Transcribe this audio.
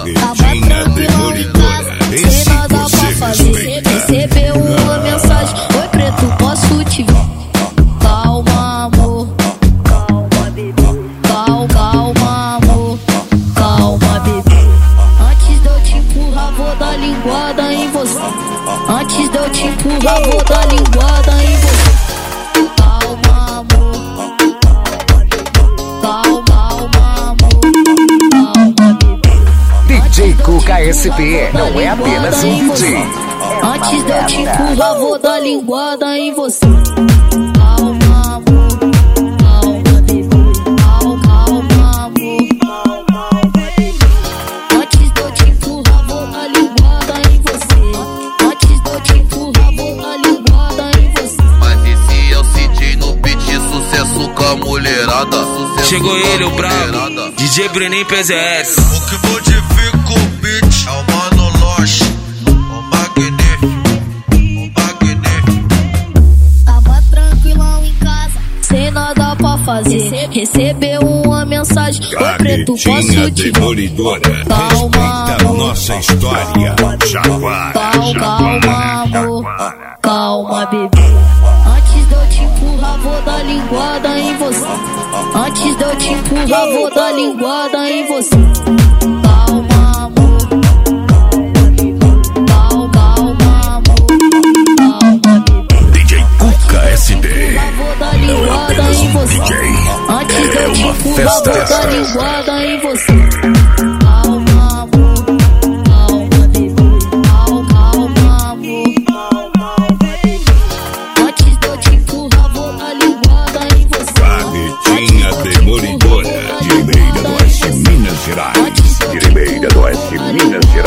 Vaguetinha demolidora, esse você respeita. Recebeu uma mensagem: oi preto, posso te ver? Calma amor, calma bebê, calma amor, calma bebê. Antes de eu te empurrar vou dar linguada em você. Antes de eu te empurrar vou dar linguada em você. Calma amor, calma amor, calma bebê. DJ Cuca SP não é apenas um DJ. Antes de eu te empurrar vou dar linguada em você. Calma amor, calma bebê, calma amor, calma bebê. Antes de eu te empurrar vou dar linguada em você. Antes de eu te empurrar vou dar linguada em você. Mas esse é o CJ no beat, sucesso com a mulherada. Chegou ele, o brabo, DJ Breninho PZS. O que modifica o beat é o Mano Loche, o magnífico, Tava tranquilão em casa, sem nada pra fazer. Recebeu uma mensagem: oi preto, posso te ver? Demolidora, respeita a nossa história. Jaguara, Calma amor, calma bebê. Antes de eu te empurrar vou dar linguada em você. Antes de eu te empurrar vou dar linguada em você. Calma amor, calma amor, calma bebê. DJ Cuca SP Vou dar não é linguada apenas em um você. DJ, Antes de é eu te uma empurrar festa. vou dar linguada em você. Calma amor, calma bebê, calma amor, calma bebê. Antes de eu te empurrar vou dar linguada em você. Vaguetinha demolidora, de Ribeira do Oeste, Minas Gerais. De Ribeira do Oeste, Minas Gerais.